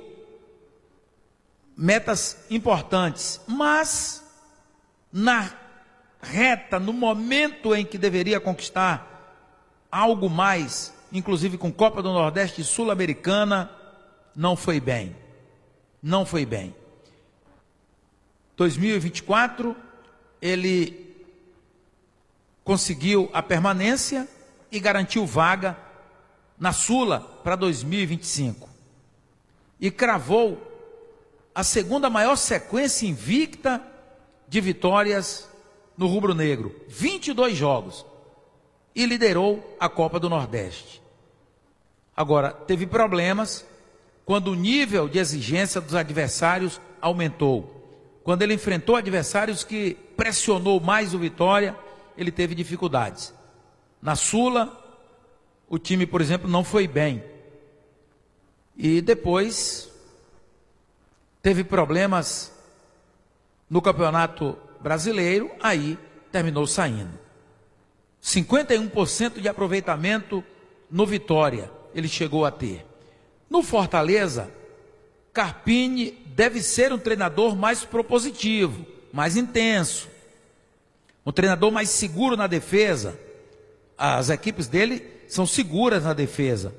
metas importantes, mas na reta, no momento em que deveria conquistar algo mais, inclusive com Copa do Nordeste e Sul-Americana, não foi bem. Não foi bem. dois mil e vinte e quatro, ele conseguiu a permanência e garantiu vaga na Sula para dois mil e vinte e cinco. E cravou a segunda maior sequência invicta de vitórias no rubro-negro, vinte e dois jogos, e liderou a Copa do Nordeste. Agora, teve problemas quando o nível de exigência dos adversários aumentou. Quando ele enfrentou adversários que pressionou mais o Vitória, ele teve dificuldades. Na Sula, o time, por exemplo, não foi bem. E depois teve problemas no Campeonato Brasileiro, aí terminou saindo. cinquenta e um por cento de aproveitamento no Vitória ele chegou a ter. No Fortaleza, Carpini deve ser um treinador mais propositivo, mais intenso, um treinador mais seguro na defesa. As equipes dele são seguras na defesa,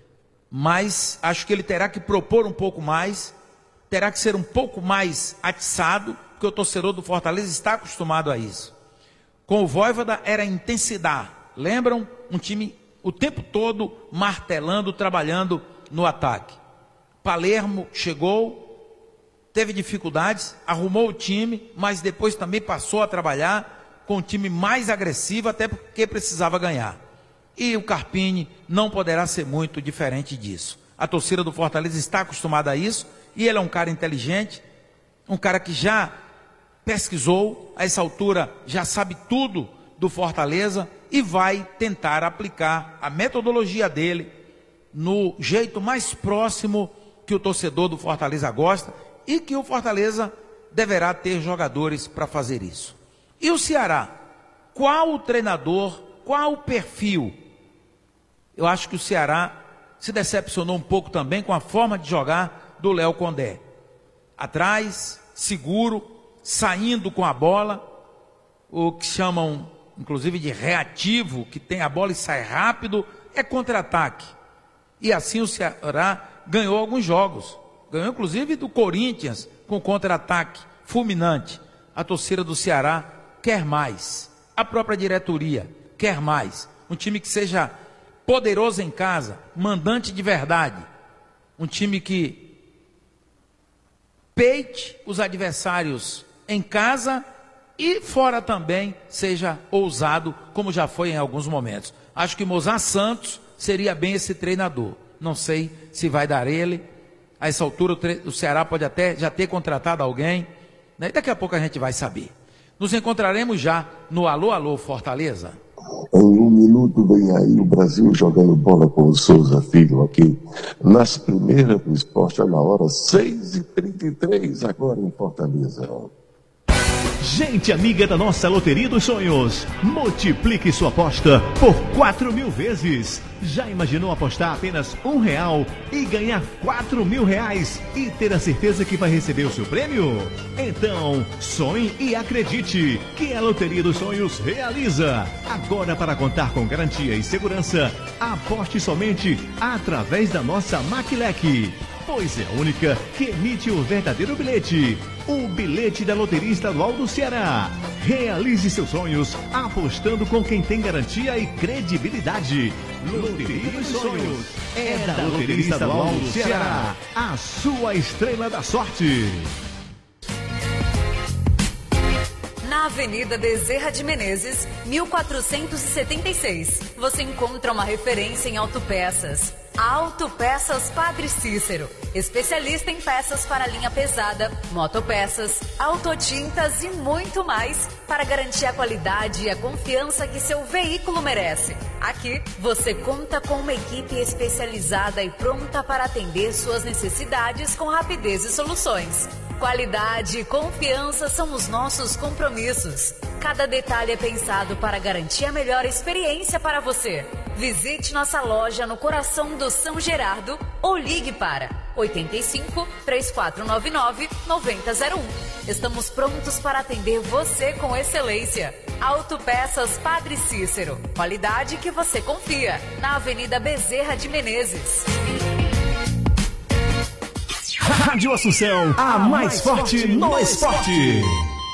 mas acho que ele terá que propor um pouco mais, terá que ser um pouco mais atiçado, porque o torcedor do Fortaleza está acostumado a isso. Com o Vojvoda era intensidade, lembram? Um time o tempo todo martelando, trabalhando no ataque. Palermo chegou, teve dificuldades, arrumou o time, mas depois também passou a trabalhar com um time mais agressivo, até porque precisava ganhar. E o Carpini não poderá ser muito diferente disso. A torcida do Fortaleza está acostumada a isso, e ele é um cara inteligente, um cara que já pesquisou, a essa altura já sabe tudo do Fortaleza e vai tentar aplicar a metodologia dele no jeito mais próximo que o torcedor do Fortaleza gosta e que o Fortaleza deverá ter jogadores para fazer isso. E o Ceará? Qual o treinador, qual o perfil? Eu acho que o Ceará se decepcionou um pouco também com a forma de jogar do Léo Condé. Atrás, seguro, saindo com a bola, o que chamam inclusive de reativo, que tem a bola e sai rápido, é contra-ataque. E assim o Ceará ganhou alguns jogos, ganhou inclusive do Corinthians com contra-ataque fulminante. A torcida do Ceará quer mais, a própria diretoria quer mais, um time que seja poderoso em casa, mandante de verdade, um time que peite os adversários em casa e fora também seja ousado, como já foi em alguns momentos. Acho que Mozart Santos seria bem esse treinador. Não sei se vai dar ele. A essa altura o Ceará pode até já ter contratado alguém, né? E daqui a pouco a gente vai saber. Nos encontraremos já no Alô, Alô Fortaleza. Em um minuto vem aí o Brasil jogando bola com o Souza Filho aqui. Nas primeiras do esporte, na hora seis e trinta e três, agora em Fortaleza. Gente amiga da nossa Loteria dos Sonhos, multiplique sua aposta por quatro mil vezes. Já imaginou apostar apenas um real e ganhar quatro mil reais e ter a certeza que vai receber o seu prêmio? Então, sonhe e acredite que a Loteria dos Sonhos realiza. Agora, para contar com garantia e segurança, aposte somente através da nossa Maquilec, pois é a única que emite o verdadeiro bilhete, o bilhete da Loteria Estadual do Ceará. Realize seus sonhos apostando com quem tem garantia e credibilidade. Loteria dos Sonhos é da Loteria Estadual do Ceará, a sua estrela da sorte. Na Avenida Bezerra de Menezes, mil quatrocentos e setenta e seis, você encontra uma referência em autopeças. Autopeças Padre Cícero, especialista em peças para linha pesada, motopeças, autotintas e muito mais, para garantir a qualidade e a confiança que seu veículo merece. Aqui, você conta com uma equipe especializada e pronta para atender suas necessidades com rapidez e soluções. Qualidade e confiança são os nossos compromissos. Cada detalhe é pensado para garantir a melhor experiência para você. Visite nossa loja no coração do São Gerardo ou ligue para oito cinco, três quatro nove nove, nove zero zero um. Estamos prontos para atender você com excelência. Autopeças Padre Cícero. Qualidade que você confia. Na Avenida Bezerra de Menezes. Rádio Assunção, a mais forte no esporte.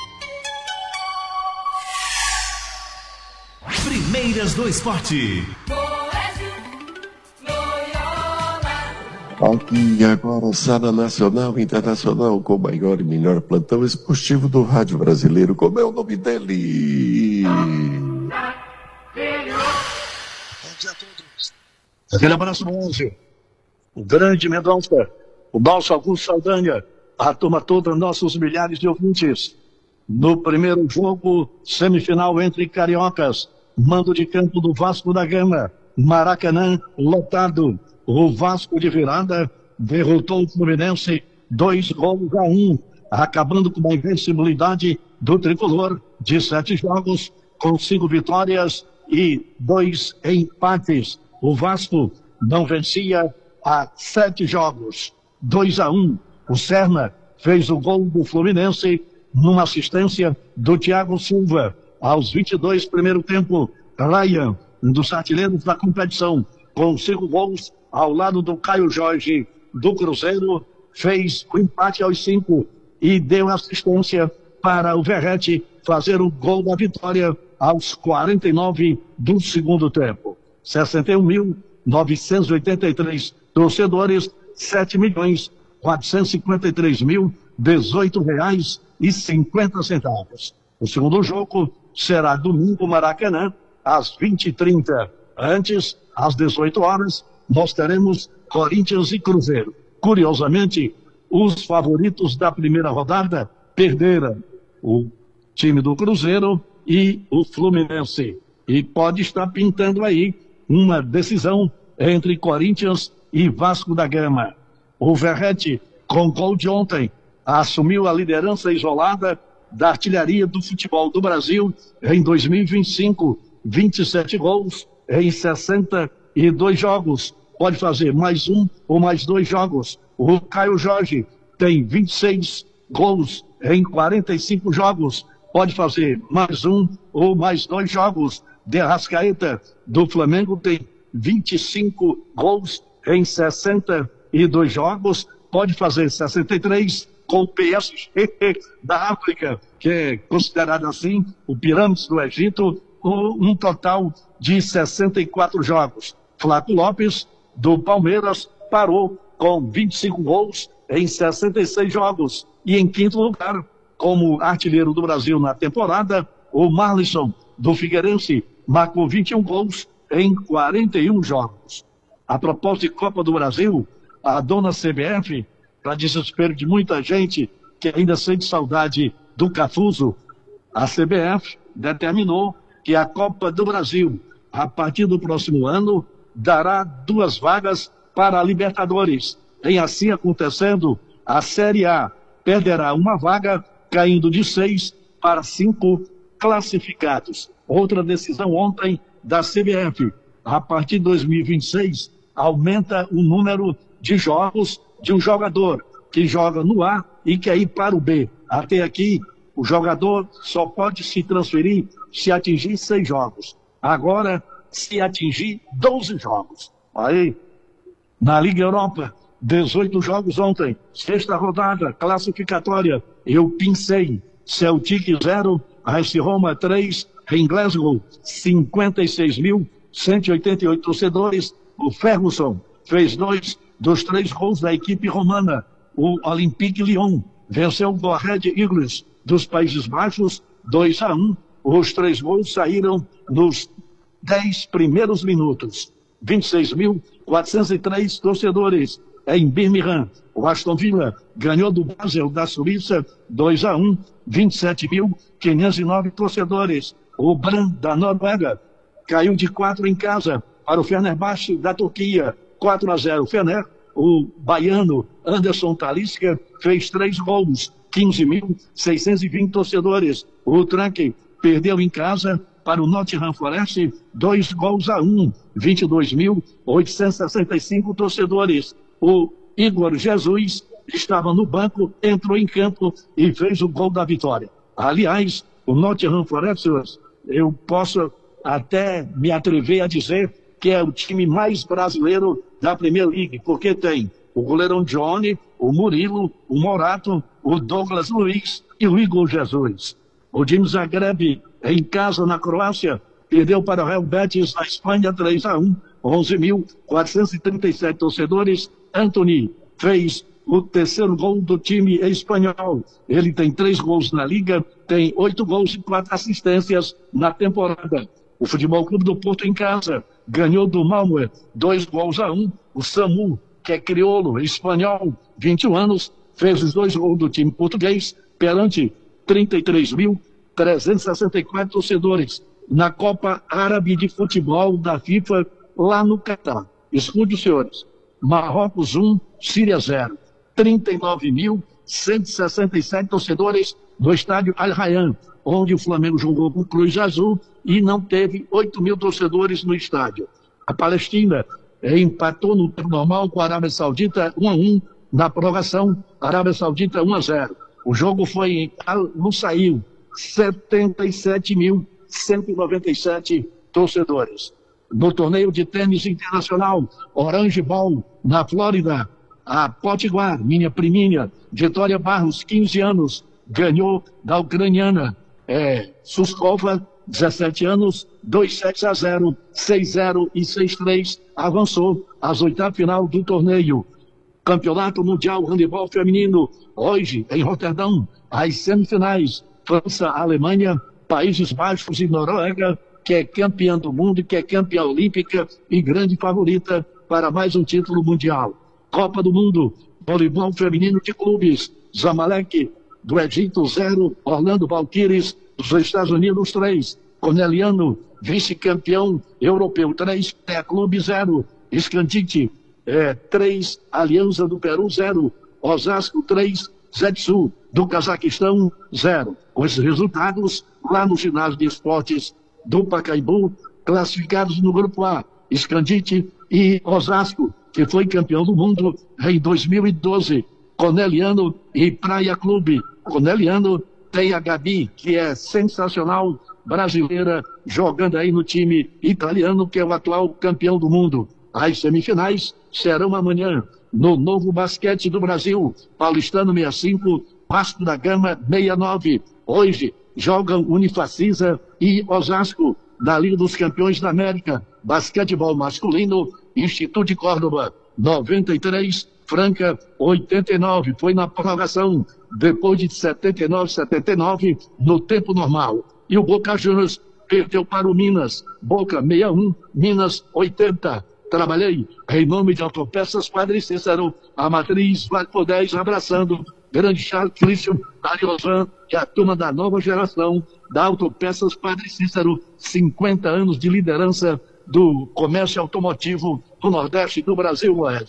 Primeiras do esporte. Aqui agora, Sara Nacional e Internacional, com o maior e melhor plantão esportivo do rádio brasileiro. Como é o nome dele? Bom dia a todos. Aquele abraço onze. O grande Mendonça, o Balso Augusto Saldanha, a turma toda, nossos milhares de ouvintes. No primeiro jogo, semifinal entre cariocas, mando de campo do Vasco da Gama, Maracanã lotado. O Vasco de virada derrotou o Fluminense dois gols a um, acabando com a invencibilidade do tricolor de sete jogos, com cinco vitórias e dois empates. O Vasco não vencia há sete jogos, dois a um. O Serna fez o gol do Fluminense numa assistência do Thiago Silva. Aos vinte e dois, primeiro tempo, Ryan, um dos artilheiros da competição, com cinco gols, ao lado do Caio Jorge do Cruzeiro, fez o empate aos cinco e deu assistência para o Verrete fazer o gol da vitória aos quarenta e nove do segundo tempo. sessenta e um mil, novecentos e oitenta e três torcedores, sete milhões, quatrocentos e cinquenta e três mil, dezoito reais e cinquenta centavos. O segundo jogo será domingo, Maracanã, às vinte e trinta. Antes, às dezoito horas, nós teremos Corinthians e Cruzeiro. Curiosamente, os favoritos da primeira rodada perderam, o time do Cruzeiro e o Fluminense. E pode estar pintando aí uma decisão entre Corinthians e Vasco da Gama. O Verrete, com gol de ontem, assumiu a liderança isolada da artilharia do futebol do Brasil em dois mil e vinte e cinco, vinte e sete gols em sessenta e dois jogos. Pode fazer mais um ou mais dois jogos. O Caio Jorge tem vinte e seis gols em quarenta e cinco jogos. Pode fazer mais um ou mais dois jogos. De Arrascaeta, do Flamengo, tem vinte e cinco gols em sessenta e dois jogos. Pode fazer sessenta e três com o P S G da África, que é considerado assim o Pirâmides do Egito, um total de sessenta e quatro jogos. Flávio Lopes, do Palmeiras, parou com vinte e cinco gols em sessenta e seis jogos. E em quinto lugar, como artilheiro do Brasil na temporada, o Marlisson, do Figueirense, marcou vinte e um gols em quarenta e um jogos. A propósito de Copa do Brasil, a dona C B F, para desespero de muita gente que ainda sente saudade do Cafuso, a C B F determinou que a Copa do Brasil, a partir do próximo ano, dará duas vagas para a Libertadores. Em assim acontecendo, a Série A perderá uma vaga, caindo de seis para cinco classificados. Outra decisão ontem da C B F. A partir de dois mil e vinte e seis, aumenta o número de jogos de um jogador que joga no A e quer ir para o B. Até aqui, o jogador só pode se transferir se atingir seis jogos. Agora, se atingir doze jogos. Aí, na Liga Europa, dezoito jogos ontem. Sexta rodada, classificatória. Eu pincei. Celtic zero, A S Roma três, em Glasgow, cinquenta e seis mil cento e oitenta e oito torcedores. O Ferguson fez dois dos três gols da equipe romana. O Olympique Lyon venceu o Go Ahead Eagles dos Países Baixos, dois a um. Os três gols saíram nos dez primeiros minutos. vinte e seis mil quatrocentos e três torcedores em Birmingham. O Aston Villa ganhou do Basel da Suíça, dois a um. vinte e sete mil quinhentos e nove torcedores. O Brann da Noruega caiu de quatro em casa para o Fenerbahçe da Turquia, quatro a zero. Fener, o baiano Anderson Talisca fez três gols, quinze mil seiscentos e vinte torcedores. O Tranque perdeu em casa para o Nottingham Forest, dois gols a um, vinte e dois mil oitocentos e sessenta e cinco torcedores. O Igor Jesus estava no banco, entrou em campo e fez o gol da vitória. Aliás, o Nottingham Forest, eu posso até me atrever a dizer que é o time mais brasileiro da Premier League, porque tem o goleirão Johnny, o Murilo, o Morato, o Douglas Luiz e o Igor Jesus. O Dinamo Zagreb, em casa na Croácia, perdeu para o Real Betis na Espanha três a um, onze mil quatrocentos e trinta e sete torcedores. Anthony fez o terceiro gol do time espanhol. Ele tem três gols na Liga, tem oito gols e quatro assistências na temporada. O Futebol Clube do Porto em casa ganhou do Malmö dois gols a um. O Samu, que é crioulo, espanhol, vinte e um anos, fez os dois gols do time português perante trinta e três mil trezentos e sessenta e quatro torcedores na Copa Árabe de Futebol da FIFA lá no Catar. Escute, senhores. Marrocos um, Síria zero. trinta e nove mil cento e sessenta e sete torcedores no estádio Al Rayyan, onde o Flamengo jogou com Cruz Azul e não teve oito mil torcedores no estádio. A Palestina empatou no tempo normal com a Arábia Saudita um a um, na prorrogação, Arábia Saudita um a zero. O jogo foi em Al-Lusail, setenta e sete mil cento e noventa e sete torcedores. No torneio de tênis internacional, Orange Bowl, na Flórida, a Potiguar, minha priminha, Vitória Barros, quinze anos, ganhou da ucraniana é, Suskova, dezessete anos, dois sets a zero, seis zero e seis três, avançou às oitavas final do torneio. Campeonato Mundial Handebol Feminino, hoje em Roterdão, as semifinais, França, Alemanha, Países Baixos e Noruega, que é campeã do mundo, que é campeã olímpica e grande favorita para mais um título mundial. Copa do Mundo, voleibol feminino de clubes, Zamalek do Egito zero, Orlando Valkyries dos Estados Unidos três, Corneliano, vice-campeão europeu três, T Clube zero, Scandic é, três, Aliança do Peru zero, Osasco três, Zetsu do Cazaquistão zero. Com esses resultados, lá no ginásio de esportes do Pacaembu, classificados no grupo A, Scandic e Osasco, que foi campeão do mundo em dois mil e doze, Corneliano e Praia Clube. Corneliano tem a Gabi, que é sensacional, brasileira, jogando aí no time italiano, que é o atual campeão do mundo. As semifinais serão amanhã, no Novo Basquete do Brasil, Paulistano sessenta e cinco, Vasco da Gama sessenta e nove. Hoje jogam Unifacisa e Osasco, na Liga dos Campeões da América, basquetebol masculino, Instituto de Córdoba, noventa e três, Franca, oitenta e nove. Foi na prorrogação, depois de setenta e nove, setenta e nove, no tempo normal. E o Boca Juniors perdeu para o Minas, Boca sessenta e um, Minas oitenta. Trabalhei em nome de Autopeças Padre Cícero, a matriz Vale por dez, abraçando grande Charles Christian, Dariosan e a turma da nova geração da Autopeças Padre Cícero, cinquenta anos de liderança do comércio automotivo do Nordeste do Brasil, Moésio.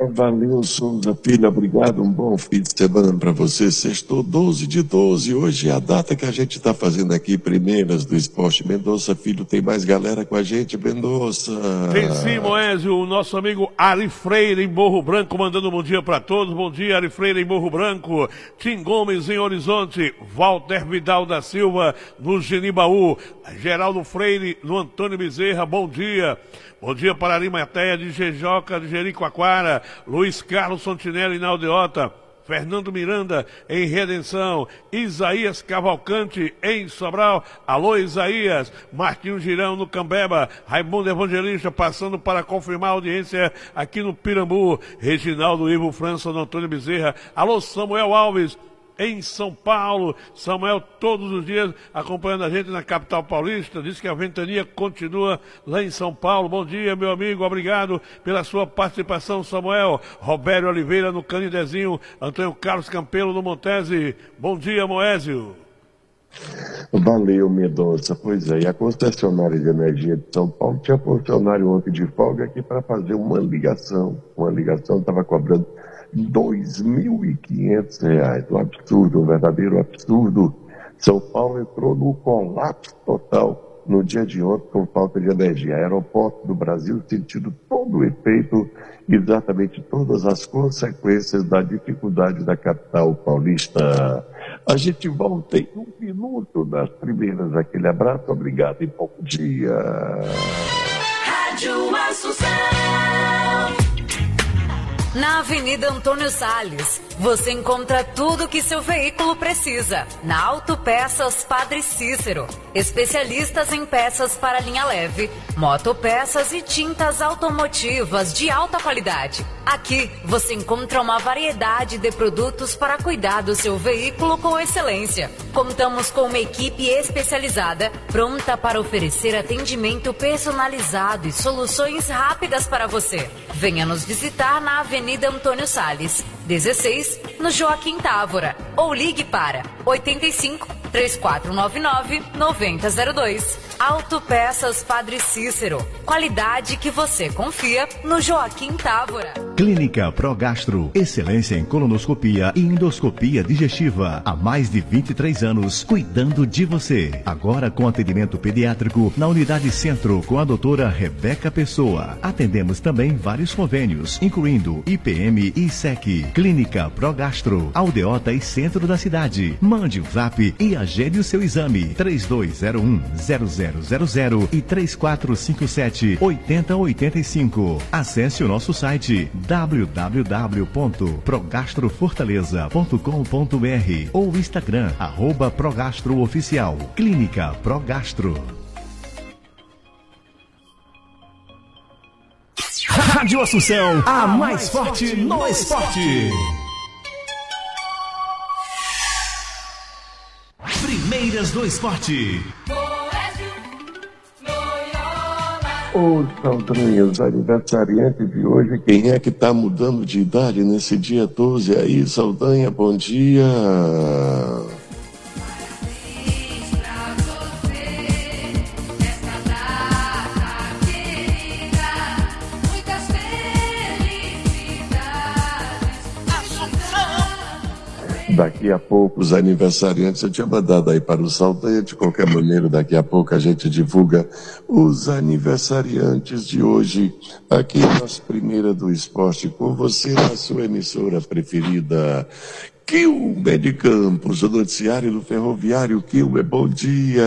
Valeu, Souza Filho, obrigado, um bom fim de semana para você. Sextou doze de doze, hoje é a data que a gente está fazendo aqui, primeiras do esporte. Mendonça Filho, tem mais galera com a gente, Mendonça? Tem sim, Moésio, o nosso amigo Ari Freire em Morro Branco, mandando um bom dia para todos. Bom dia, Ari Freire em Morro Branco. Tim Gomes em Horizonte, Walter Vidal da Silva no Genibaú, Geraldo Freire no Antônio Bezerra, bom dia. Bom dia para Arimateia de Jejoca, de Jericoacoara, Luiz Carlos Sontinelli na Aldeota, Fernando Miranda em Redenção, Isaías Cavalcante em Sobral, alô Isaías, Martinho Girão no Cambeba, Raimundo Evangelista passando para confirmar a audiência aqui no Pirambu, Reginaldo Ivo França no Antônio Bezerra, alô Samuel Alves em São Paulo, Samuel todos os dias acompanhando a gente na capital paulista, diz que a ventania continua lá em São Paulo. Bom dia, meu amigo, obrigado pela sua participação, Samuel. Roberto Oliveira no Canidezinho, Antônio Carlos Campelo no Montese, bom dia, Moésio. Valeu, Mendonça. Pois é, e a concessionária de energia de São Paulo tinha funcionário ontem de folga aqui para fazer uma ligação, uma ligação estava cobrando dois mil e quinhentos reais, um absurdo, um verdadeiro absurdo. São Paulo entrou no colapso total no dia de ontem com falta de energia. Aeroporto do Brasil sentindo todo o efeito, exatamente todas as consequências da dificuldade da capital paulista. A gente volta em um minuto nas primeiras. Aquele abraço, obrigado e bom dia. Rádio Assunção. Na Avenida Antônio Salles, você encontra tudo o que seu veículo precisa. Na Autopeças Padre Cícero, especialistas em peças para linha leve, motopeças e tintas automotivas de alta qualidade. Aqui você encontra uma variedade de produtos para cuidar do seu veículo com excelência. Contamos com uma equipe especializada, pronta para oferecer atendimento personalizado e soluções rápidas para você. Venha nos visitar na Avenida Antônio Salles, dezesseis, no Joaquim Távora, ou ligue para oito cinco, três quatro nove nove, nove zero zero dois. Autopeças Padre Cícero, qualidade que você confia no Joaquim Távora. Clínica Progastro, excelência em colonoscopia e endoscopia digestiva. Há mais de vinte e três anos, cuidando de você. Agora com atendimento pediátrico na Unidade Centro com a doutora Rebeca Pessoa. Atendemos também vários convênios, incluindo I P M e S E C. Clínica Progastro, Aldeota e Centro da cidade. Mande um zap e agende o seu exame. três dois zero um, zero zero zero zero e três quatro cinco sete, oito zero oito cinco. Acesse o nosso site w w w ponto progastrofortaleza ponto com ponto b r ou Instagram, arroba Progastro Oficial. Clínica Progastro. Rádio Assunção, a mais forte no esporte. Primeiras do esporte. Ô, Saldanha, os aniversariantes de hoje, quem é que está mudando de idade nesse dia doze aí? Saldanha, bom dia. Daqui a pouco os aniversariantes, eu tinha mandado aí para o Saldanha, de qualquer maneira, daqui a pouco a gente divulga os aniversariantes de hoje, aqui nas Primeiras do Esporte, com você na sua emissora preferida. Quilmer de Campos, o noticiário do Ferroviário. Quilmer, bom dia.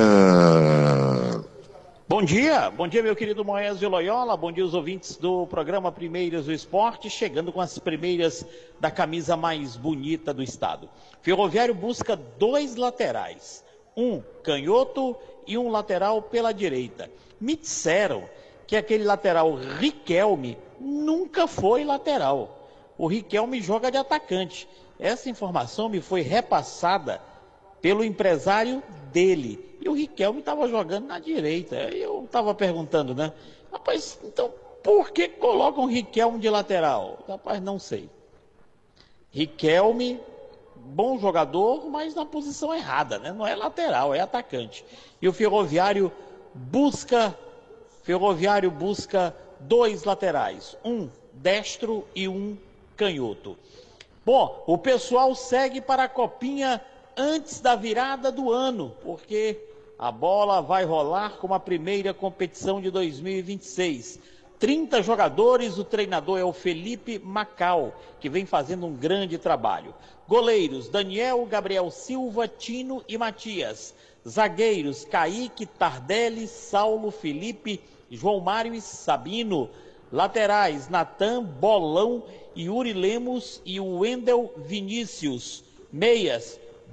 Bom dia, bom dia meu querido Moésio Loyola, bom dia os ouvintes do programa Primeiras do Esporte, chegando com as primeiras da camisa mais bonita do estado. Ferroviário busca dois laterais, um canhoto e um lateral pela direita. Me disseram que aquele lateral Riquelme nunca foi lateral, o Riquelme joga de atacante. Essa informação me foi repassada pelo empresário dele. E o Riquelme estava jogando na direita. Eu estava perguntando, né? Rapaz, então por que colocam o Riquelme de lateral? Rapaz, não sei. Riquelme, bom jogador, mas na posição errada, né? Não é lateral, é atacante. E o Ferroviário busca, Ferroviário busca dois laterais. Um destro e um canhoto. Bom, o pessoal segue para a Copinha antes da virada do ano, porque a bola vai rolar com a primeira competição de dois mil e vinte e seis. trinta jogadores, o treinador é o Felipe Macau, que vem fazendo um grande trabalho. Goleiros, Daniel, Gabriel Silva, Tino e Matias. Zagueiros, Kaique, Tardelli, Saulo, Felipe, João Mário e Sabino. Laterais, Natan, Bolão, Yuri Lemos e o Wendel Vinícius. Meias,